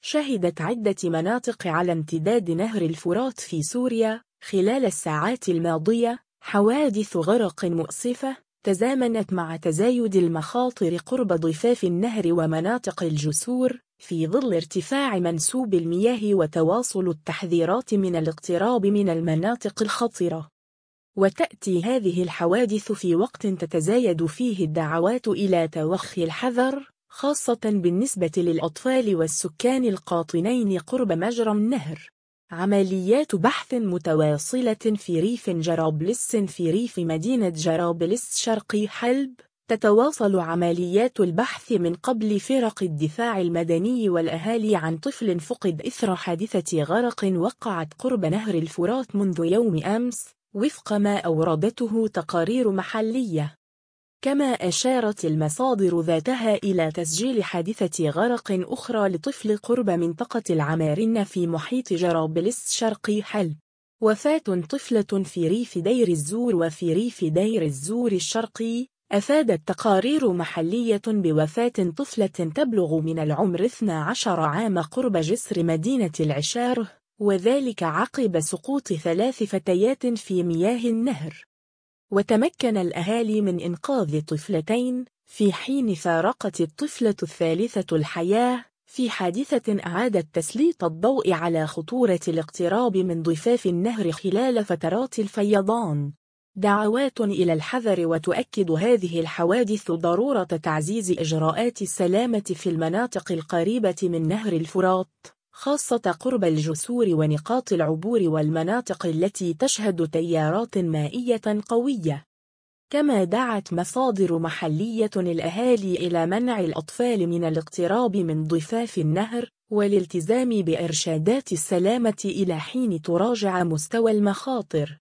شهدت عدة مناطق على امتداد نهر الفرات في سوريا خلال الساعات الماضية حوادث غرق مؤسفة تزامنت مع تزايد المخاطر قرب ضفاف النهر ومناطق الجسور في ظل ارتفاع منسوب المياه وتواصل التحذيرات من الاقتراب من المناطق الخطرة. وتأتي هذه الحوادث في وقت تتزايد فيه الدعوات إلى توخي الحذر، خاصة بالنسبة للأطفال والسكان القاطنين قرب مجرى النهر. عمليات بحث متواصلة في ريف جرابلس في ريف مدينة جرابلس شرقي حلب. تتواصل عمليات البحث من قبل فرق الدفاع المدني والأهالي عن طفل فقد إثر حادثة غرق وقعت قرب نهر الفرات منذ يوم أمس، وفق ما أوردته تقارير محلية. كما أشارت المصادر ذاتها إلى تسجيل حادثة غرق أخرى لطفل قرب منطقة العمارنة في محيط جرابلس شرقي حلب. وفاة طفلة في ريف دير الزور وفي ريف دير الزور الشرقي. أفادت تقارير محلية بوفاة طفلة تبلغ من العمر 12 عام قرب جسر مدينة العشاره، وذلك عقب سقوط 3 فتيات في مياه النهر. وتمكن الأهالي من إنقاذ طفلتين، في حين فارقت الطفلة الثالثة الحياة في حادثة أعادت تسليط الضوء على خطورة الاقتراب من ضفاف النهر خلال فترات الفيضان. دعوات إلى الحذر. وتؤكد هذه الحوادث ضرورة تعزيز إجراءات السلامة في المناطق القريبة من نهر الفرات، خاصة قرب الجسور ونقاط العبور والمناطق التي تشهد تيارات مائية قوية. كما دعت مصادر محلية الأهالي إلى منع الأطفال من الاقتراب من ضفاف النهر، والالتزام بإرشادات السلامة إلى حين تراجع مستوى المخاطر.